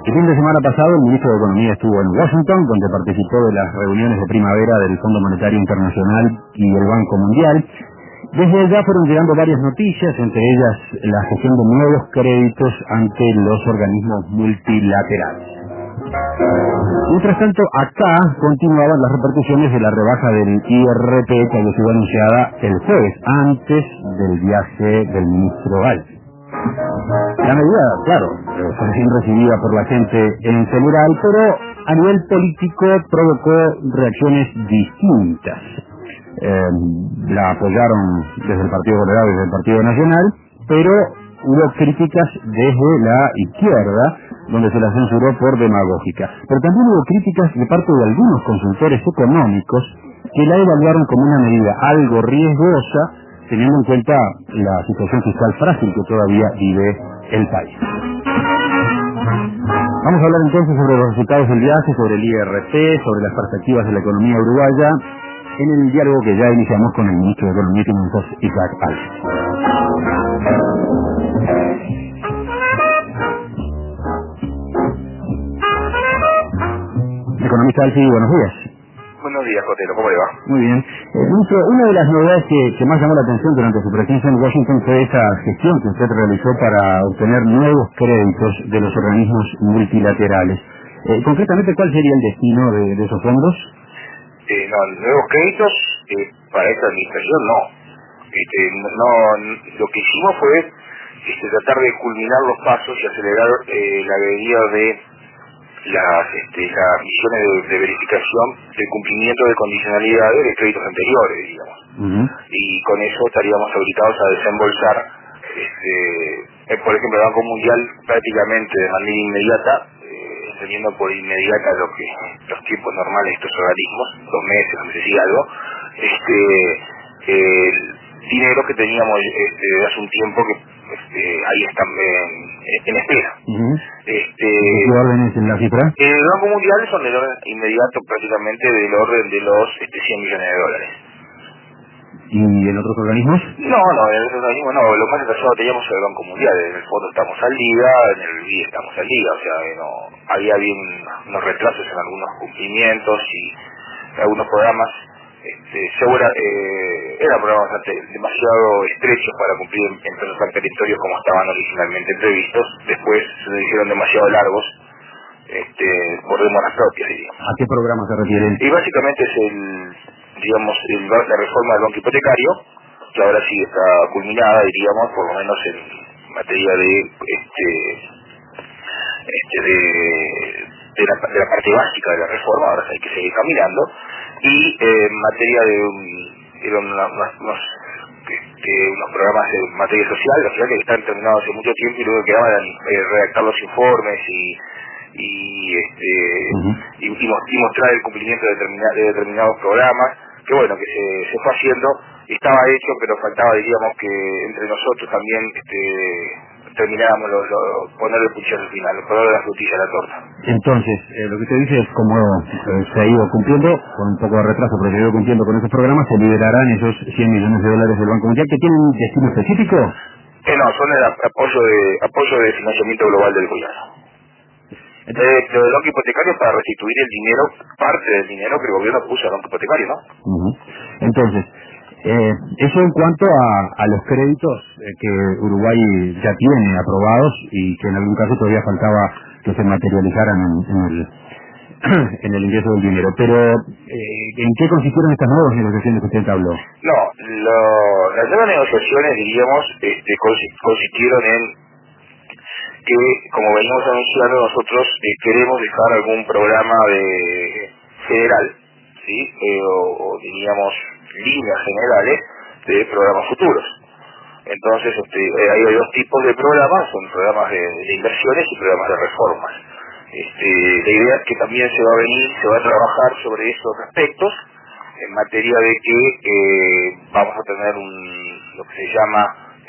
El fin de semana pasado el ministro de Economía estuvo en Washington, donde participó de las reuniones de primavera del Fondo Monetario Internacional y el Banco Mundial. Desde allá fueron llegando varias noticias, entre ellas la gestión de nuevos créditos ante los organismos multilaterales. Mientras tanto, acá continuaban las repercusiones de la rebaja del IRP que había sido anunciada el jueves, antes del viaje del ministro Galti. La medida, claro, fue bien recibida por la gente en general, pero a nivel político provocó reacciones distintas. La apoyaron desde el Partido Colorado y desde el Partido Nacional, pero hubo críticas desde la izquierda, donde se la censuró por demagógica. Pero también hubo críticas de parte de algunos consultores económicos que la evaluaron como una medida algo riesgosa, teniendo en cuenta la situación fiscal frágil que todavía vive el país. Vamos a hablar entonces sobre los resultados del viaje, sobre el IRP, sobre las perspectivas de la economía uruguaya, en el diálogo que ya iniciamos con el ministro de Economía y Finanzas, Isaac Alves. Economista Alfi, buenos días. Buenos días, Cotelo, ¿cómo le va? Muy bien. Ministro, una de las novedades que más llamó la atención durante su presencia en Washington fue esa gestión que usted realizó para obtener nuevos créditos de los organismos multilaterales. Concretamente, ¿cuál sería el destino de esos fondos? No, nuevos créditos para esta administración no. Lo que hicimos fue tratar de culminar los pasos y acelerar la medida de las misiones de verificación del cumplimiento de condicionalidades de créditos anteriores, digamos. Y con eso estaríamos habilitados a desembolsar, por ejemplo, el Banco Mundial prácticamente de manera inmediata, entendiendo por inmediata lo que los tiempos normales de estos organismos, 2 meses, 2 meses y algo, el dinero que teníamos hace un tiempo que ahí están en espera. ¿Qué orden es en la cifra? El Banco Mundial son del orden inmediato prácticamente del orden de los 100 millones de dólares. ¿Y en otros organismos? No, en otros organismos no, lo más atrasado teníamos el Banco Mundial, en el fondo estamos al día, en el BID estamos al día, o sea, había bien unos retrasos en algunos cumplimientos y algunos programas, eran programas demasiado estrechos para cumplir en plazos tan perentorios como estaban originalmente previstos, después se nos hicieron demasiado largos, por demoras propias, diríamos. ¿A qué programa se refieren? Y básicamente es la reforma del banco hipotecario, que ahora sí está culminada, diríamos, por lo menos en materia de la parte básica de la reforma, ahora hay que seguir caminando, y en materia de unos programas de materia social, los que están terminados hace mucho tiempo y luego quedaban redactar los informes y mostrar el cumplimiento de determinados programas, que bueno, que se fue haciendo, estaba hecho, pero faltaba, diríamos, que entre nosotros también termináramos poner el puchero al final, poner la frutilla a la torta. Entonces, lo que usted dice es como se ha ido cumpliendo, con un poco de retraso, pero se ha ido cumpliendo con esos programas, se liberarán esos 100 millones de dólares del Banco Mundial, que tienen un destino específico. No, son el apoyo de financiamiento global del gobierno. Entonces, lo del banco hipotecario es para restituir el dinero, parte del dinero que el gobierno puso al banco hipotecario, ¿no? Entonces, eso en cuanto a los créditos que Uruguay ya tiene aprobados y que en algún caso todavía faltaba que se materializaran en el ingreso del dinero. Pero, ¿en qué consistieron estas nuevas negociaciones que usted habló? No, las nuevas negociaciones, diríamos, consistieron en que, como venimos anunciando, nosotros queremos dejar algún programa federal, ¿sí? O diríamos líneas generales de programas futuros. Entonces, hay 2 tipos de programas, son programas de inversiones y programas de reformas. La idea es que también se va a trabajar sobre esos aspectos en materia de que vamos a tener lo que se llama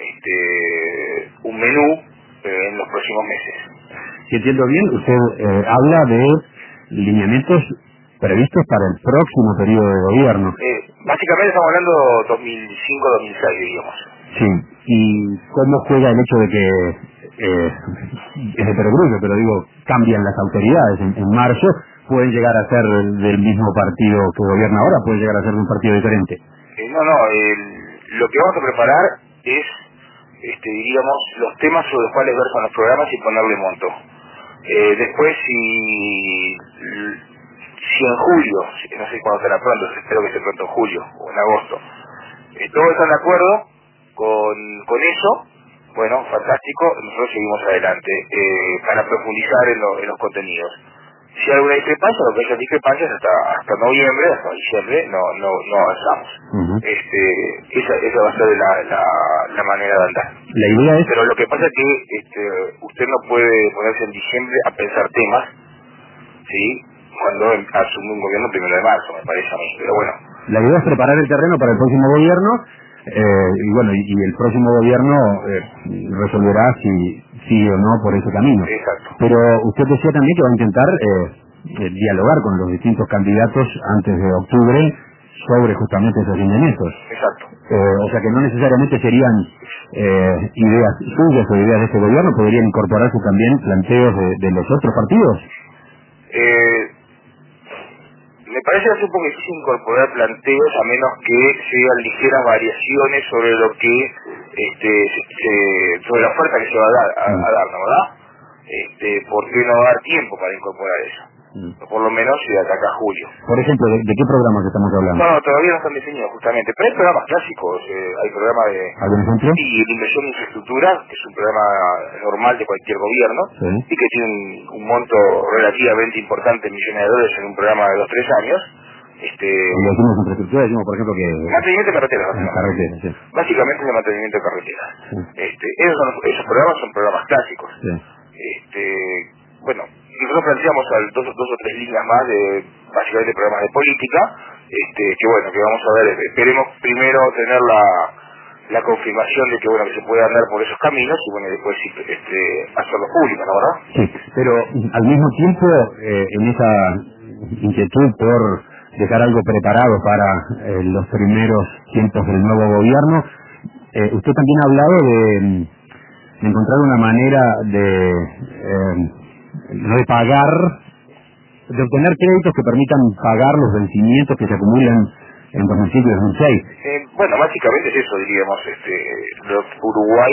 un menú en los próximos meses. Si entiendo bien, usted habla de lineamientos previstos para el próximo periodo de gobierno. Básicamente estamos hablando 2005-2006, diríamos. Sí, ¿y cómo juega el hecho de que es de perogrullo, pero digo, cambian las autoridades en marzo, pueden llegar a ser del mismo partido que gobierna ahora, pueden llegar a ser de un partido diferente. Lo que vamos a preparar es, diríamos, los temas sobre los cuales ver con los programas y ponerle monto. Después, si en julio, no sé cuándo será pronto, espero que sea pronto en julio o en agosto, todos están de acuerdo con eso, bueno, fantástico, nosotros seguimos adelante para profundizar en los contenidos. Si hay alguna discrepancia, lo que haya discrepancias hasta noviembre, hasta diciembre, no avanzamos. Esa va a ser la manera de andar. La idea es... Pero lo que pasa es que usted no puede ponerse en diciembre a pensar temas, ¿sí? Cuando asume un gobierno 1 de marzo, me parece a mí, pero bueno. La idea es preparar el terreno para el próximo gobierno, y el próximo gobierno resolverá si sigue o no por ese camino. Exacto. Pero usted decía también que va a intentar dialogar con los distintos candidatos antes de octubre sobre justamente esos lineamientos. Exacto. O sea que no necesariamente serían ideas suyas o ideas de este gobierno, podrían incorporarse también planteos de los otros partidos. Me parece un poco difícil incorporar planteos a menos que sean ligeras variaciones sobre lo que sobre la oferta que se va a dar, ¿no, verdad? ¿Por qué no dar tiempo para incorporar eso? Por lo menos de acá a julio. Por ejemplo, ¿de qué programas estamos hablando? No, todavía no están definidos justamente, pero hay programas clásicos, hay programas de... ¿Algún ejemplo? Sí, de inversión en infraestructura, que es un programa normal de cualquier gobierno, sí, y que tiene un monto relativamente importante, millones de dólares en un programa de 2-3 años. Cuando decimos infraestructura, decimos, por ejemplo, que... Mantenimiento de carreteras, carreteras, sí. Básicamente es de mantenimiento de carreteras. Sí. Esos programas son programas clásicos. Sí. Bueno, nosotros planteamos dos o tres líneas más de básicamente programas de política, que bueno, que vamos a ver, esperemos primero tener la confirmación de que bueno, que se puede andar por esos caminos y bueno, después hacerlo público, ¿no, verdad? Sí, pero al mismo tiempo, en esa inquietud por dejar algo preparado para los primeros tiempos del nuevo gobierno, usted también ha hablado de encontrar una manera no de pagar, de obtener créditos que permitan pagar los vencimientos que se acumulan en 2005 y 2006. Bueno, básicamente es eso, diríamos. Uruguay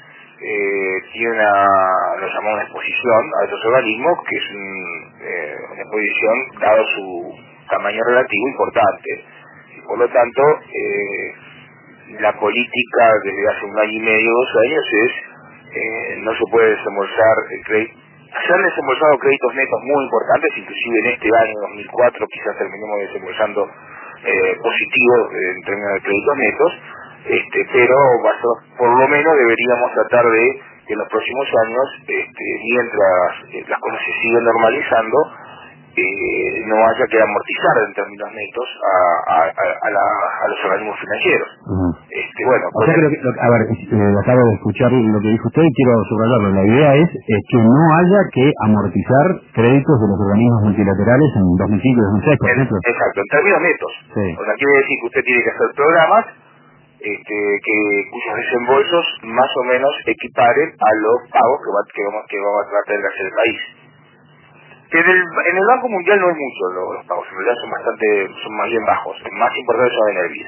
tiene lo llamamos una exposición a estos organismos, que es una exposición, dado su tamaño relativo, importante. Y por lo tanto, la política desde hace 1 año y medio, 2 años, no se puede desembolsar el crédito. Se han desembolsado créditos netos muy importantes, inclusive en este año 2004 quizás terminemos desembolsando positivos en términos de créditos netos, pero por lo menos deberíamos tratar de que en los próximos años, mientras las cosas se siguen normalizando, no haya que amortizar en términos netos a los organismos financieros. Bueno, o sea que a ver, acabo de escuchar lo que dijo usted y quiero subrayarlo. La idea es que no haya que amortizar créditos de los organismos multilaterales en 2005 y 2006, por ejemplo. Exacto, en términos netos. Sí. O sea, quiere decir que usted tiene que hacer programas cuyos desembolsos más o menos equiparen a los pagos que vamos a tratar de hacer el país. Que en el Banco Mundial no es mucho los pagos, en realidad son más bien bajos, más importantes son en el BID.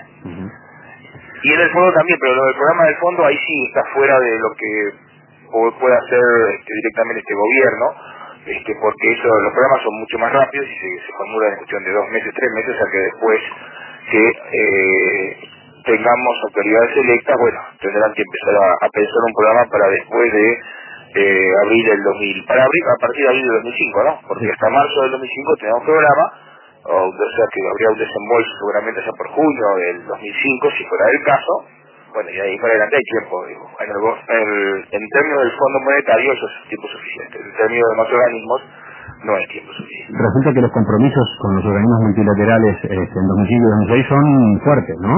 Y en el fondo también, pero lo del programa del fondo ahí sí está fuera de lo que puede hacer directamente este gobierno, porque los programas son mucho más rápidos y se formulan en cuestión de 2 meses, 3 meses, o sea que después que tengamos autoridades electas, bueno, tendrán que empezar a pensar un programa para después de abril del 2000, a partir de abril del 2005, ¿no? Porque hasta marzo del 2005 tenemos programa, o sea que habría un desembolso seguramente ya por junio del 2005, si fuera el caso. Bueno, y ahí para adelante hay tiempo, digo. En términos del Fondo Monetario eso es tiempo suficiente, en términos de más organismos no hay tiempo suficiente. Resulta que los compromisos con los organismos multilaterales en 2005 y 2006 son fuertes, ¿no?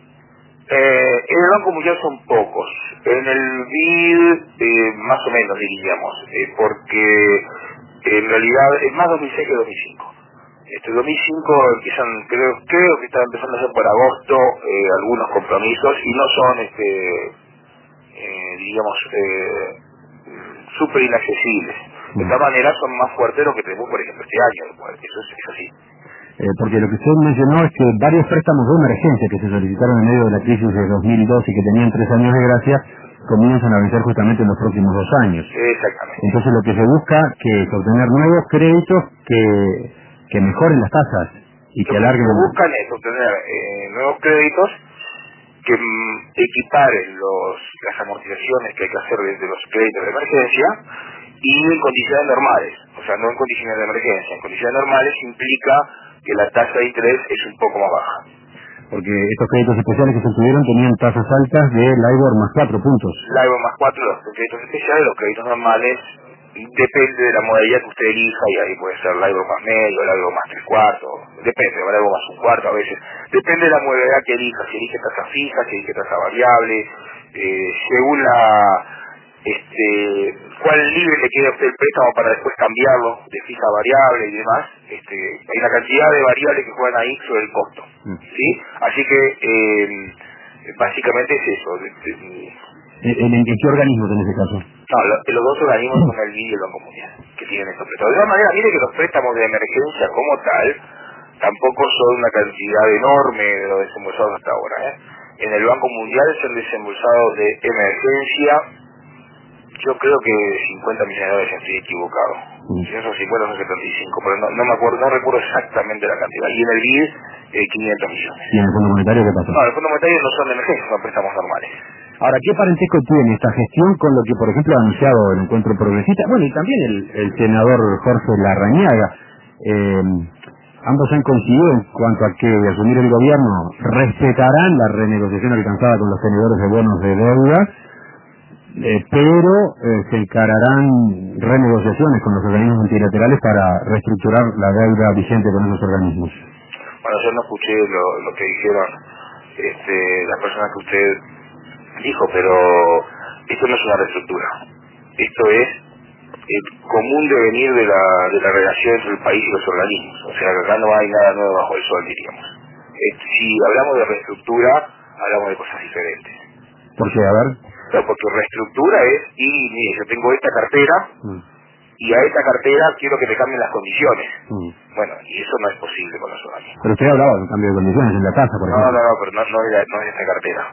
En el Banco Mundial son pocos, en el BID más o menos diríamos, porque en realidad es más 2006 que 2005. 2005 empiezan, creo que están empezando ya por agosto algunos compromisos y no son, diríamos, súper inaccesibles. De esta manera son más fuertes de lo que tenemos, por ejemplo, este año. Eso es así. Porque lo que usted mencionó es que varios préstamos de emergencia que se solicitaron en medio de la crisis de 2012 y que tenían 3 años de gracia, comienzan a vencer justamente en los próximos 2 años. Exactamente. Entonces lo que se busca que es obtener nuevos créditos que mejoren las tasas y que alarguen. Lo que buscan es obtener nuevos créditos que equiparen las amortizaciones que hay que hacer desde los créditos de emergencia y en condiciones normales, o sea, no en condiciones de emergencia. En condiciones normales implica que la tasa de interés es un poco más baja. Porque estos créditos especiales que se tuvieron tenían tasas altas de LIBOR más 4 puntos. LIBOR más 4, los créditos especiales, los créditos normales, depende de la modalidad que usted elija, y ahí puede ser LIBOR más medio, LIBOR más 3/4, depende, LIBOR más 1/4 a veces. Depende de la modalidad que elija, si elige tasa fija, si elige tasa variable, según cuál nivel le queda a usted el préstamo para después cambiarlo de fija a variable y demás. Hay una cantidad de variables que juegan ahí sobre el costo, ¿sí? Así que básicamente es eso. ¿En qué organismos en ese caso? No, los dos organismos son el BID y el Banco Mundial, que tienen estos préstamos. De todas maneras, mire que los préstamos de emergencia como tal tampoco son una cantidad enorme de los desembolsados hasta ahora. En el Banco Mundial se han desembolsado de emergencia, yo creo que 50 millones de dólares, si estoy equivocado. Si no son 50 son 75, pero no me acuerdo, no recuerdo exactamente la cantidad. Y en el BID, 500 millones. ¿Y en el Fondo Monetario qué pasó? No, el Fondo Monetario no son de emergencia, son préstamos normales. Ahora, ¿qué parentesco tiene esta gestión con lo que, por ejemplo, ha anunciado el Encuentro Progresista? Bueno, y también el senador Jorge Larrañaga. Ambos han coincidido en cuanto a que, de asumir el gobierno, respetarán la renegociación alcanzada con los tenedores de bonos de deuda, pero se encararán renegociaciones con los organismos multilaterales para reestructurar la deuda vigente con esos organismos. Bueno, yo no escuché lo que dijeron las personas que usted dijo, pero esto no es una reestructura. Esto es el común devenir de la relación entre el país y los organismos. O sea, acá no hay nada nuevo bajo el sol, diríamos. Si hablamos de reestructura, hablamos de cosas diferentes. ¿Por qué? A ver. No, porque reestructura es, mire, yo tengo esta cartera, y a esta cartera quiero que me cambien las condiciones. Bueno, y eso no es posible con los organismos. Pero usted hablaba de un cambio de condiciones en la tasa, por ejemplo. No, pero no es esta cartera.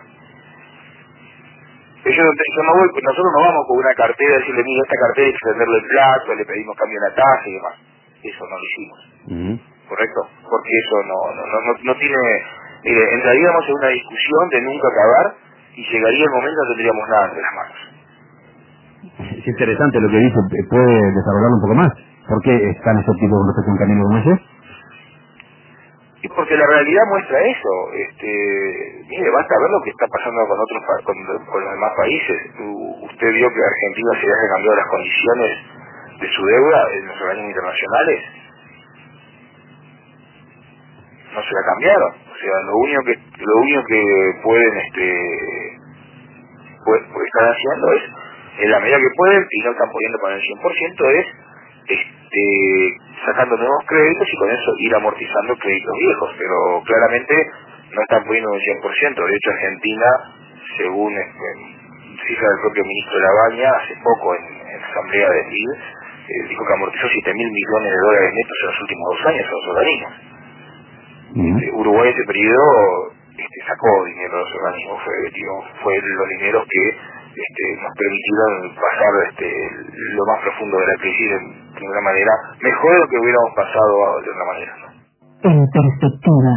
Nosotros no vamos con una cartera y decirle, mira, esta cartera hay que extenderle el plazo, le pedimos cambio en la tasa y demás. Eso no lo hicimos. ¿Correcto? Porque eso no tiene... Mire, entraríamos en una discusión de nunca acabar y llegaría el momento en que tendríamos nada entre las manos. Es interesante lo que dice. ¿Puede desarrollarlo un poco más? ¿Por qué es tan escéptico con respecto a un camino como ese? Y porque la realidad muestra eso. Mire, basta ver lo que está pasando con los demás países. Usted vio que Argentina se ha cambiado las condiciones de su deuda en los organismos internacionales. No se la cambiaron. O sea, lo único que pueden estar haciendo es, en la medida que pueden, y no están poniendo con el 100%, es sacando nuevos créditos y con eso ir amortizando créditos viejos, pero claramente no están poniendo un 100%. De hecho, Argentina, según cifra del propio ministro Labaña, hace poco en la asamblea del BID, dijo que amortizó 7.000 millones de dólares netos en los últimos 2 años a los organismos. Uruguay ese periodo sacó dinero de los organismos, fue los dineros que nos permitieron pasar lo más profundo de la crisis de una manera mejor de lo que hubiéramos pasado de otra manera, ¿no? En perspectiva.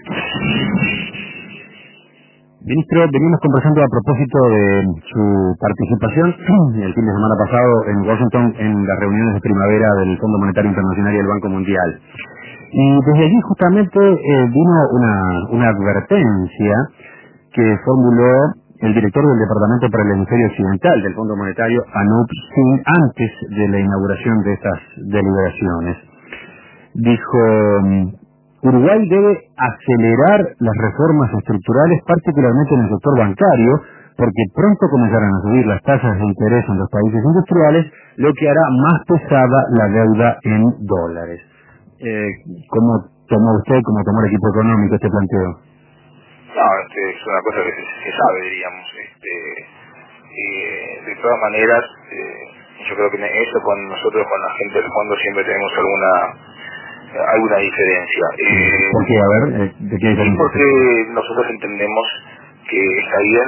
Ministro, venimos conversando a propósito de su participación el fin de semana pasado en Washington en las reuniones de primavera del Fondo Monetario Internacional y el Banco Mundial. Y desde allí justamente vino una advertencia que formuló el director del Departamento para el Hemisferio Occidental del Fondo Monetario, Anup Singh, antes de la inauguración de estas deliberaciones. Dijo: Uruguay debe acelerar las reformas estructurales, particularmente en el sector bancario, porque pronto comenzarán a subir las tasas de interés en los países industriales, lo que hará más pesada la deuda en dólares. ¿Cómo tomó usted, cómo tomó el equipo económico este planteo? No, es una cosa que se sabe, diríamos. De todas maneras, Yo creo que eso con nosotros, con la gente del fondo, siempre tenemos alguna diferencia. ¿Por qué? A ver, ¿de qué diferencia? Porque nosotros entendemos que está bien,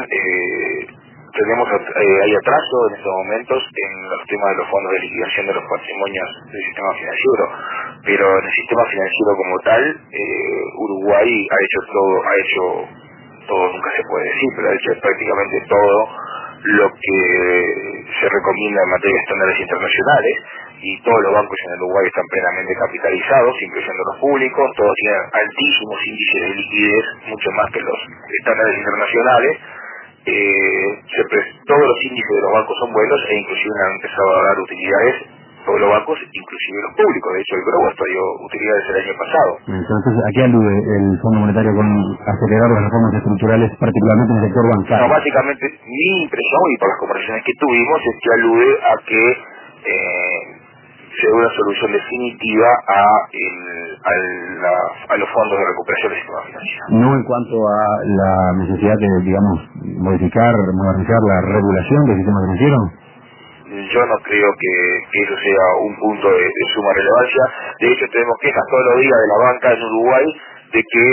hay atraso en estos momentos en los temas de los fondos de liquidación de los patrimonios del sistema financiero, pero en el sistema financiero como tal, Uruguay ha hecho todo, nunca se puede decir, pero ha hecho prácticamente todo lo que se recomienda en materia de estándares internacionales, y todos los bancos en Uruguay están plenamente capitalizados, incluyendo los públicos, todos tienen altísimos índices de liquidez, mucho más que los estándares internacionales. Todos los índices de los bancos son buenos, e inclusive han empezado a dar utilidades todos los bancos, inclusive los públicos. De hecho, el Grobosto dio utilidades el año pasado. Entonces, ¿a qué alude el Fondo Monetario con acelerar las reformas estructurales, particularmente en el sector bancario? No, básicamente, mi impresión, y por las conversaciones que tuvimos, es que alude a que se dé una solución definitiva a los fondos de recuperación del sistema financiero. No en cuanto a la necesidad de, digamos, modernizar la regulación del sistema financiero. Yo no creo que eso sea un punto de suma relevancia. De hecho, tenemos quejas todos los días de la banca en Uruguay de que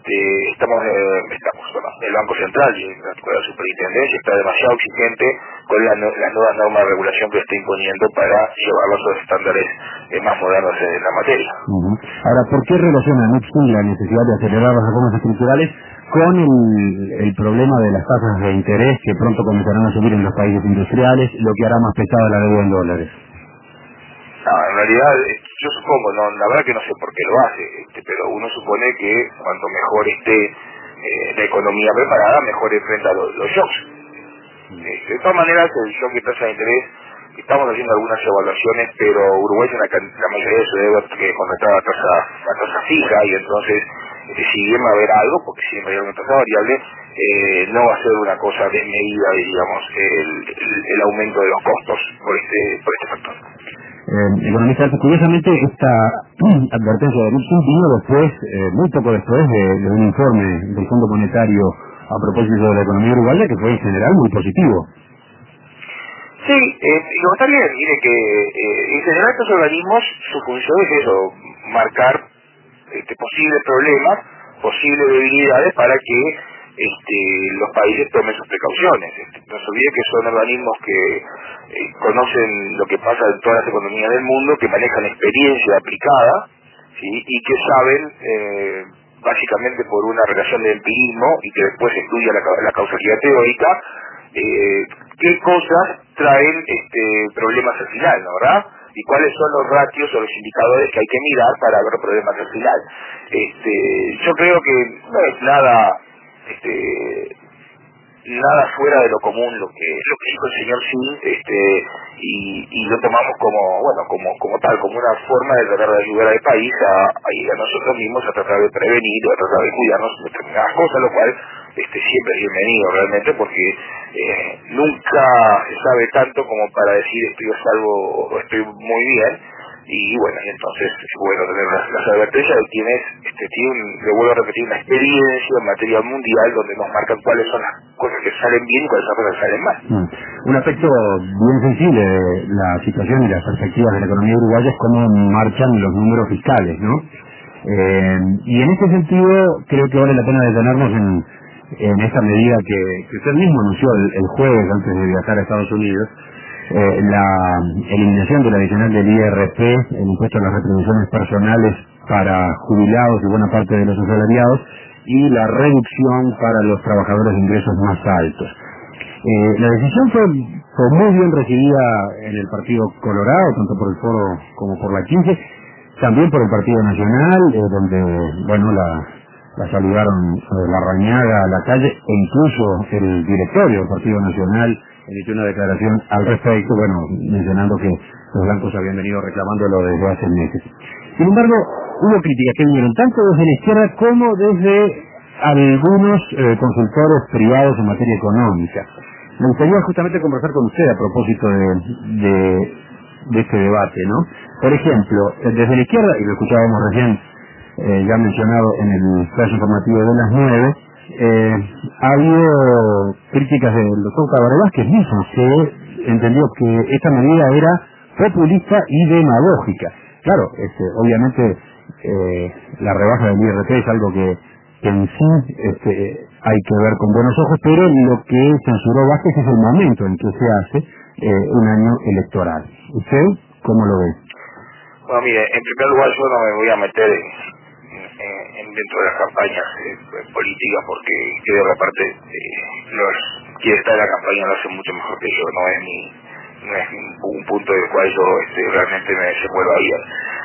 el Banco Central y la Superintendencia está demasiado exigente con las nuevas normas de regulación que está imponiendo para llevarlos a los estándares más modernos en la materia. Ahora, ¿por qué relaciona Nixon la necesidad de acelerar las reformas estructurales con el problema de las tasas de interés que pronto comenzarán a subir en los países industriales, lo que hará más pesada la deuda en dólares? No, en realidad, yo supongo, la verdad que no sé por qué lo hace, pero uno supone que cuanto mejor esté la economía preparada, mejor enfrenta los shocks. De todas maneras, el shock de tasa de interés, estamos haciendo algunas evaluaciones, pero Uruguay tiene la mayoría de su deuda que contrataba a tasa fija, y entonces, si bien va a haber algo, porque siempre hay una tasa variable, no va a ser una cosa desmedida, digamos, el aumento de los costos por este factor. Economista, curiosamente esta advertencia de Nixon vino después, muy poco después de un informe del Fondo Monetario a propósito de la economía uruguaya, que fue en general muy positivo. Sí, lo está bien, mire que en general estos organismos, su función es eso, marcar posibles problemas, posibles debilidades para que los países tomen sus precauciones. No se olvide que son organismos que conocen lo que pasa en todas las economías del mundo, que manejan experiencia aplicada, ¿sí? Y que saben, básicamente por una relación de empirismo, y que después estudia la causalidad teórica, qué cosas traen problemas al final, ¿no, verdad? Y cuáles son los ratios o los indicadores que hay que mirar para ver problemas al final. Yo creo que no es nada fuera de lo común lo que dijo el señor Sin, y lo tomamos como tal, como una forma de tratar de ayudar al país a nosotros mismos, a tratar de prevenir, a tratar de cuidarnos de determinadas cosas, lo cual siempre es bienvenido realmente, porque nunca se sabe tanto como para decir estoy a salvo o estoy muy bien. Y bueno, entonces es bueno tener las advertencias de quienes le vuelvo a repetir, una experiencia en materia mundial donde nos marcan cuáles son las cosas que salen bien y cuáles son las cosas que salen mal. Un aspecto bien sensible de la situación y las perspectivas de la economía uruguaya es cómo marchan los números fiscales, ¿no? Y en ese sentido creo que vale la pena detenernos en esta medida que usted mismo anunció el jueves antes de viajar a Estados Unidos, la eliminación de la adicional del IRP, el impuesto a las retribuciones personales para jubilados y buena parte de los asalariados, y la reducción para los trabajadores de ingresos más altos. La decisión fue muy bien recibida en el Partido Colorado, tanto por el Foro como por la 15, también por el Partido Nacional, donde, bueno, la saludaron la Rañaga a la calle, e incluso el directorio del Partido Nacional emitió una declaración al respecto, bueno, mencionando que los blancos habían venido reclamándolo desde hace meses. Sin embargo, hubo críticas que vinieron tanto desde la izquierda como desde algunos consultores privados en materia económica. Me gustaría justamente conversar con usted a propósito de este debate, ¿no? Por ejemplo, desde la izquierda, y lo escuchábamos recién, ya mencionado en el flash informativo de las 9, ha habido críticas del doctor Cabrera Vázquez mismo, que entendió que esta medida era populista y demagógica. Claro, obviamente la rebaja del IRT es algo que en sí hay que ver con buenos ojos, pero lo que censuró Vázquez es el momento en que se hace un año electoral. ¿Usted cómo lo ve? Bueno, mire, en primer lugar yo no me voy a meter dentro de las campañas políticas porque creo que aparte quien está en la campaña lo hace mucho mejor que yo, no es un punto del cual yo realmente me desenvuelva bien.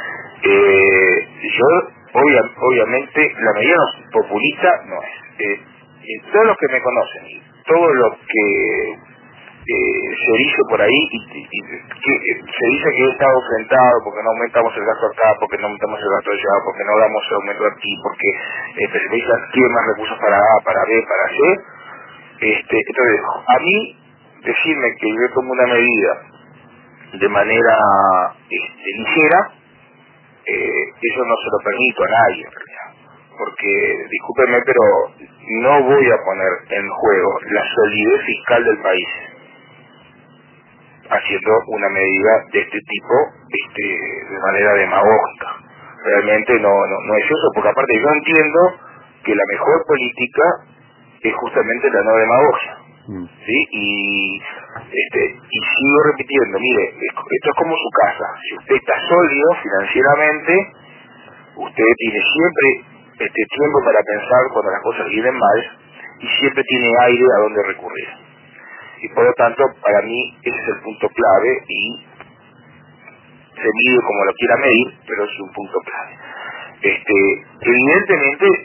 Yo obviamente la medida populista no es. Todos los que me conocen, todo lo que se dice por ahí se dice que he estado enfrentado porque no aumentamos el gasto acá, porque no aumentamos el gasto allá, porque no damos el aumento aquí, porque se dicen tiene más recursos para A, para B, para C. Entonces, a mí decirme que yo tomo una medida de manera ligera, eso no se lo permito a nadie en realidad, porque discúlpenme, pero no voy a poner en juego la solidez fiscal del país haciendo una medida de este tipo de manera demagógica. Realmente no es eso, porque aparte yo entiendo que la mejor política es justamente la no demagogia. ¿Sí? Y sigo repitiendo, mire, esto es como su casa. Si usted está sólido financieramente, usted tiene siempre tiempo para pensar cuando las cosas vienen mal y siempre tiene aire a donde recurrir. Y por lo tanto, para mí ese es el punto clave y se mide como lo quiera medir, pero es un punto clave. Evidentemente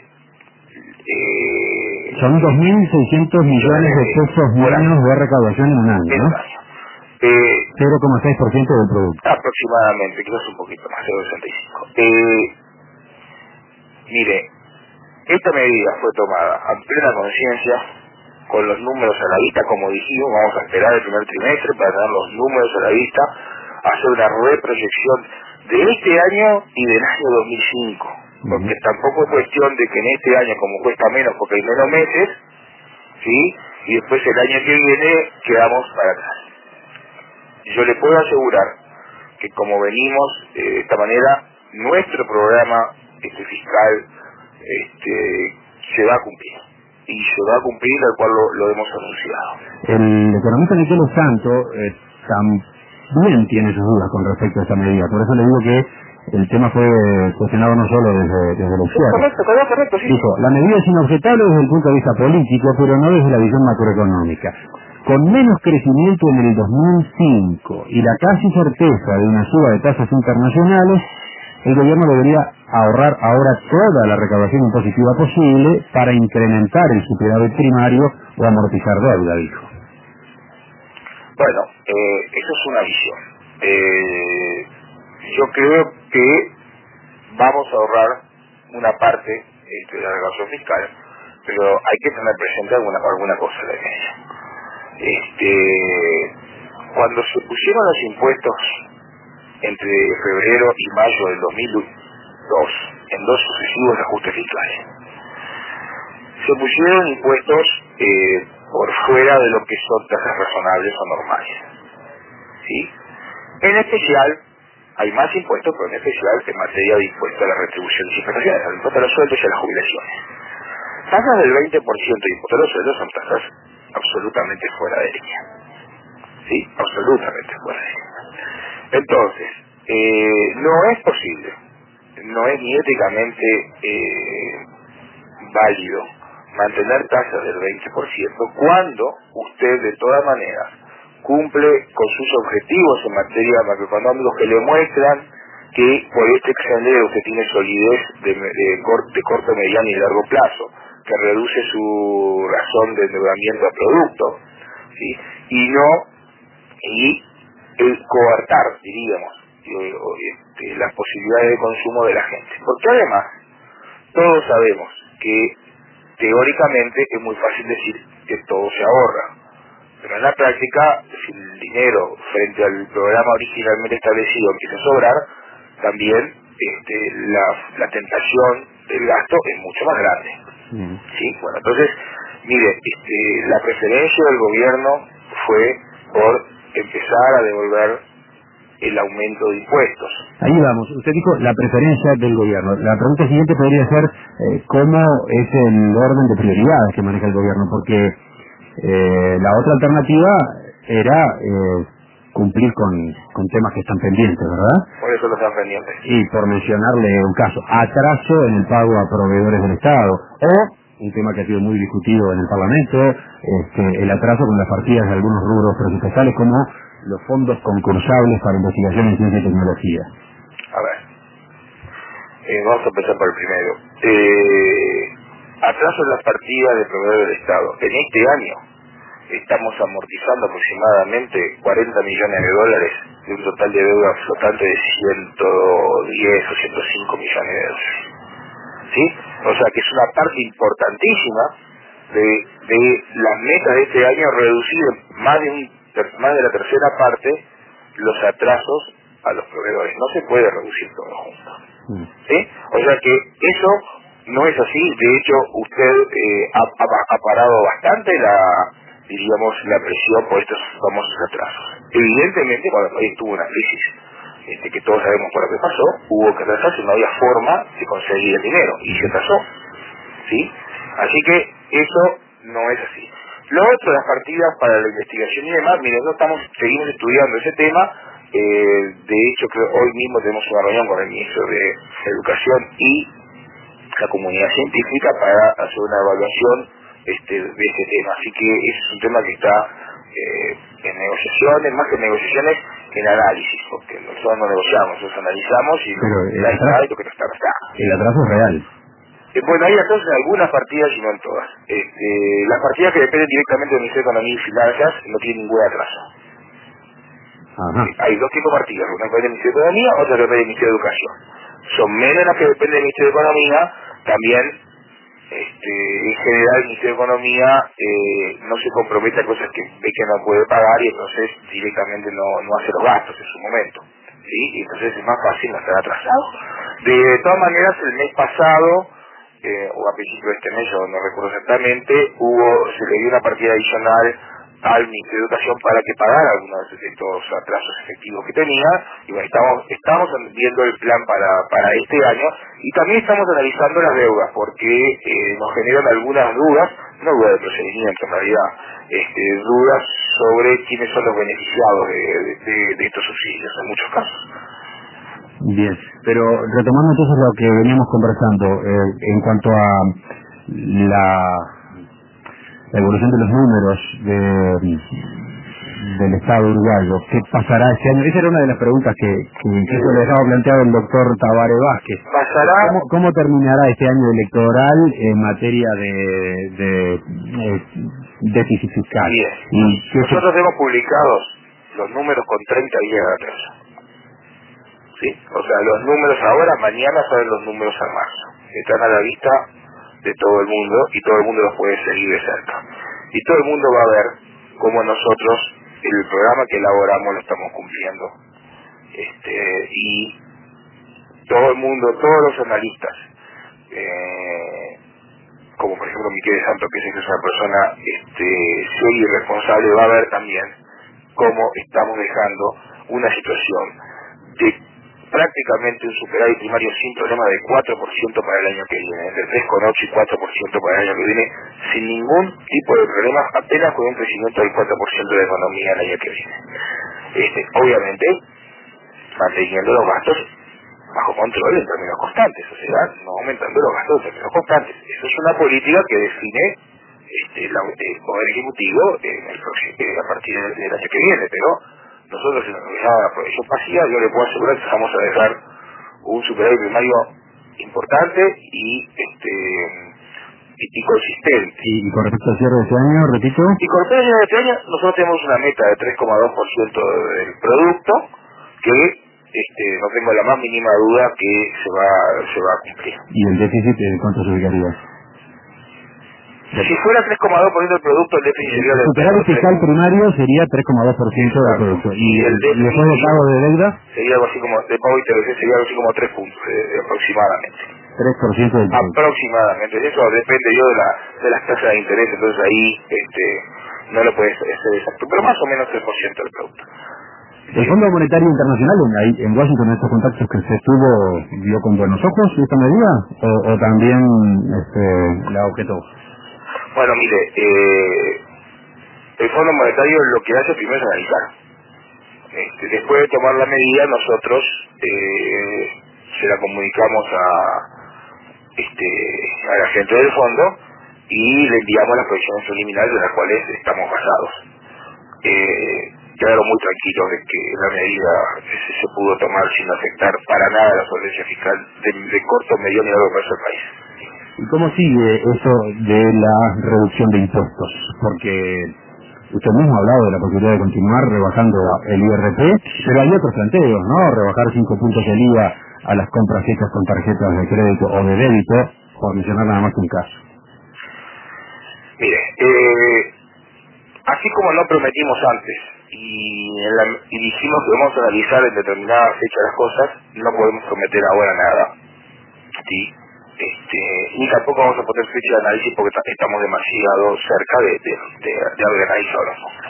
son 2.600 millones de pesos menos de recaudación en un año, ¿no? 0,6% del producto. Aproximadamente, quizás un poquito más, 0,65. Mire, esta medida fue tomada a plena conciencia, con los números a la vista, como dijimos, vamos a esperar el primer trimestre para tener los números a la vista, hacer una reproyección de este año y del año 2005. Porque tampoco es cuestión de que en este año, como cuesta menos porque hay menos meses, ¿sí? Y después el año que viene quedamos para atrás. Yo le puedo asegurar que como venimos de esta manera, nuestro programa fiscal se va a cumplir. Y se va a cumplir al cual lo hemos anunciado. El economista Michele Santo también tiene sus dudas con respecto a esta medida. Por eso le digo que el tema fue cuestionado no solo desde el exterior. Correcto, sí. Dijo, la medida es inobjetable desde el punto de vista político, pero no desde la visión macroeconómica. Con menos crecimiento en el 2005 y la casi certeza de una suba de tasas internacionales, el gobierno debería ahorrar ahora toda la recaudación impositiva posible para incrementar el superávit primario o amortizar deuda, dijo. Bueno, eso es una visión. Yo creo que vamos a ahorrar una parte de la recaudación fiscal, pero hay que tener presente alguna cosa de ella. Cuando se pusieron los impuestos entre febrero y mayo del 2002, en dos sucesivos ajustes fiscales, se pusieron impuestos por fuera de lo que son tasas razonables o normales. ¿Sí? En especial, hay más impuestos, pero en especial en materia de impuestos a las retribuciones y prestaciones, al impuesto a los sueldos y a las jubilaciones. Tasas del 20% de impuesto a los sueldos son tasas absolutamente fuera de línea. ¿Sí? Absolutamente fuera de línea. Entonces, no es posible, no es ni éticamente válido mantener tasas del 20% cuando usted de todas maneras cumple con sus objetivos en materia macroeconómicos que le muestran que por este extender usted tiene solidez de corto, mediano y largo plazo, que reduce su razón de endeudamiento a producto, ¿sí? y el coartar, diríamos, las posibilidades de consumo de la gente. Porque además, todos sabemos que teóricamente es muy fácil decir que todo se ahorra, pero en la práctica, si el dinero frente al programa originalmente establecido empieza a sobrar, también la tentación del gasto es mucho más grande. ¿Sí? Bueno, entonces, mire, la preferencia del gobierno fue por empezar a devolver el aumento de impuestos. Ahí vamos. Usted dijo la preferencia del gobierno. La pregunta siguiente podría ser cómo es el orden de prioridades que maneja el gobierno, porque la otra alternativa era cumplir con temas que están pendientes, ¿verdad? Por eso no están pendientes. Y por mencionarle un caso, atraso en el pago a proveedores del Estado, o un tema que ha sido muy discutido en el Parlamento, el atraso con las partidas de algunos rubros presupuestales como los fondos concursables para investigación en ciencia y tecnología. A ver, vamos a empezar por el primero. Atraso en las partidas de proveedores del Estado. En este año estamos amortizando aproximadamente 40 millones de dólares de un total de deuda flotante de 110 o 105 millones de dólares. ¿Sí? O sea que es una parte importantísima de las metas de este año, reducir más de la tercera parte los atrasos a los proveedores. No se puede reducir todo junto. ¿Sí? O sea que eso no es así. De hecho, usted ha parado bastante la presión por estos famosos atrasos. Evidentemente, cuando el país tuvo una crisis, que todos sabemos por lo que pasó, hubo que atrasarse, no había forma de conseguir el dinero, y se atrasó. ¿Sí? Así que eso no es así. Lo otro, las partidas para la investigación y demás, mire, nosotros seguimos estudiando ese tema. De hecho, creo hoy mismo tenemos una reunión con el ministro de Educación y la comunidad científica para hacer una evaluación de este tema. Así que ese es un tema que está en negociaciones, más que negociaciones, en análisis, porque nosotros no negociamos, nosotros analizamos y el atraso que no está. El atraso es real. Bueno, hay atrasos en algunas partidas y no en todas. Las partidas que dependen directamente del Ministerio de Economía y Finanzas no tienen ningún atraso. Ajá. Hay dos tipos de partidas, una que depende del Ministerio de Economía, otra que depende del Ministerio de Educación. Son menos las que dependen del Ministerio de Economía. También en general el Ministerio de Economía no se compromete a cosas que ve que no puede pagar y entonces directamente no hace los gastos en su momento. ¿Sí? Y entonces es más fácil no estar atrasado. De todas maneras, el mes pasado, o a principios de este mes, yo no recuerdo exactamente, se le dio una partida adicional al Ministerio de Educación para que pagara algunos de estos atrasos efectivos que tenía. Y bueno, estamos viendo el plan para este año, y también estamos analizando las deudas, porque nos generan algunas dudas, no dudas de procedimiento en realidad, dudas sobre quiénes son los beneficiados de estos subsidios en muchos casos. Bien, pero retomando entonces lo que veníamos conversando, en cuanto a la evolución de los números del Estado uruguayo, ¿qué pasará este año? Esa era una de las preguntas que incluso le dejaba planteado el doctor Tabaré Vázquez. ¿Cómo terminará este año electoral en materia de déficit fiscal? Bien, nosotros hemos publicado los números con 30 días de atraso. ¿Sí? O sea, los números ahora, mañana salen los números a marzo. Están a la vista de todo el mundo y todo el mundo los puede seguir de cerca. Y todo el mundo va a ver cómo nosotros el programa que elaboramos lo estamos cumpliendo. Y todo el mundo, todos los analistas, como por ejemplo Miquel de Santo, que es una persona seria y responsable, va a ver también cómo estamos dejando una situación de prácticamente un superávit primario sin problema de 4% para el año que viene, entre 3,8 y 4% para el año que viene, sin ningún tipo de problema, apenas con un crecimiento del 4% de la economía el año que viene. Obviamente, manteniendo los gastos bajo control en términos constantes, o sea, no aumentando los gastos en términos constantes. Eso es una política que define el Poder Ejecutivo a partir del año que viene, pero nosotros en la proyección pasiva, yo le puedo asegurar que vamos a dejar un superávit primario importante y consistente. ¿Y con respecto al cierre de este año, repito? Y con respecto al cierre de este año, nosotros tenemos una meta de 3,2% del producto que no tengo la más mínima duda que se va a cumplir. ¿Y el déficit en cuánto se ubicaría? Si fuera 3,2% del producto, el déficit sería el superávit fiscal primario sería 3,2% del producto. ¿Y después de pago de deuda? Sería algo así como, de pago y TBC sería algo así como 3 puntos aproximadamente. 3% del producto. Aproximadamente. Eso depende yo de las tasas de interés, entonces ahí no lo puede ser exacto, pero más o menos 3% del producto. ¿El Fondo Monetario Internacional ahí en Washington, en estos contactos que se tuvo, vio con buenos ojos esta medida o también la objetó? Bueno, mire, el Fondo Monetario lo que hace primero es analizar. Después de tomar la medida, nosotros se la comunicamos a la gente del fondo y le enviamos las proyecciones preliminares de las cuales estamos basados. Quedaron muy tranquilos de que la medida se pudo tomar sin afectar para nada la solvencia fiscal de corto, mediano y largo plazo del país. ¿Y cómo sigue eso de la reducción de impuestos? Porque usted mismo ha hablado de la posibilidad de continuar rebajando el IRP, pero hay otros planteos, ¿no? Rebajar 5 puntos del IVA a las compras hechas con tarjetas de crédito o de débito, por mencionar nada más un caso. Mire, así como no prometimos antes y dijimos que vamos a analizar en determinada fecha las cosas, no podemos prometer ahora nada, ¿sí? Ni tampoco vamos a poner fecha de análisis porque estamos demasiado cerca de haber analizado los números.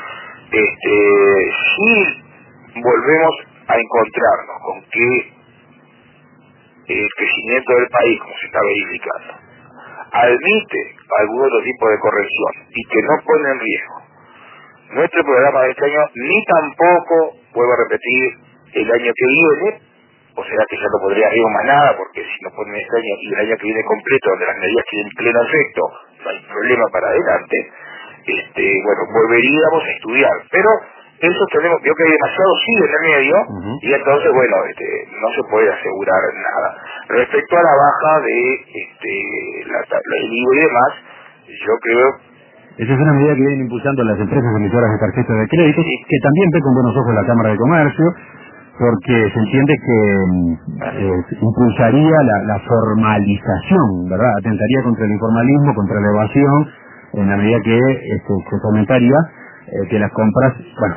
Si volvemos a encontrarnos con que el crecimiento del país, como se está verificando, admite algún otro tipo de corrección y que no pone en riesgo nuestro programa de este año, ni tampoco, vuelvo a repetir, el año que viene, o sea que ya no podría arriesgar más nada, porque si no ponen este año y el año que viene completo, donde las medidas tienen pleno efecto, no hay problema para adelante, bueno, volveríamos a estudiar, pero eso tenemos, veo que hay demasiado sí en el medio, y entonces, bueno, no se puede asegurar nada. Respecto a la baja de el IVA y demás, yo creo... Esa es una medida que vienen impulsando las empresas emisoras de tarjetas de crédito, que también ve con buenos ojos la Cámara de Comercio, porque se entiende que impulsaría la formalización, ¿verdad? Atentaría contra el informalismo, contra la evasión, en la medida que se fomentaría que las compras, bueno,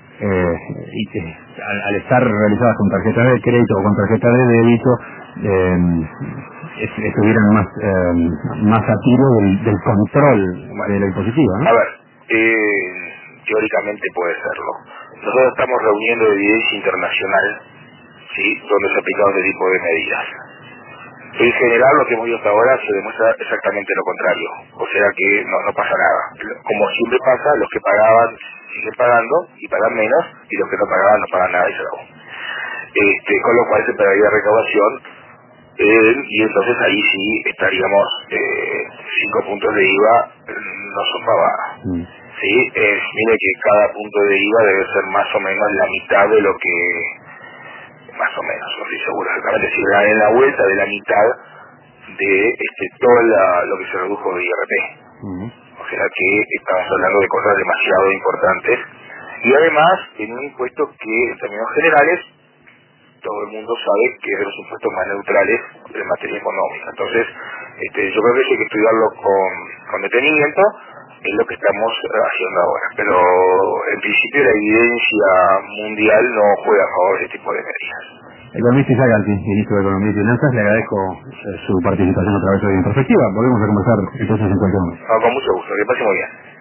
al estar realizadas con tarjetas de crédito o con tarjetas de débito, estuvieran más a tiro del control de la impositiva, ¿no? A ver, teóricamente puede serlo. Nosotros estamos reuniendo evidencia internacional, ¿sí?, donde se ha aplicado este tipo de medidas. En general, lo que hemos visto hasta ahora se demuestra exactamente lo contrario. O sea que no pasa nada. Como siempre pasa, los que pagaban siguen pagando y pagan menos, y los que no pagaban no pagan nada y se acabó. Con lo cual se pagaría recaudación, y entonces ahí sí estaríamos 5 puntos de IVA no son pavadas. Sí, mire que cada punto de IVA debe ser más o menos la mitad de lo que, más o menos, no estoy seguro exactamente, si da en la vuelta de la mitad de todo lo que se redujo de IRP. O sea que estamos hablando de cosas demasiado importantes, y además en un impuesto que en términos generales todo el mundo sabe que es de los impuestos más neutrales en materia económica. Entonces, yo creo que eso hay que estudiarlo con detenimiento, es lo que estamos haciendo ahora. Pero, en principio, la evidencia mundial no juega a favor de este tipo de medidas. Economista Isaac Galti, ministro de Economía y Finanzas, le agradezco su participación a través de Perspectiva. Volvemos a conversar entonces en cualquier momento. Con mucho gusto, que pase muy bien.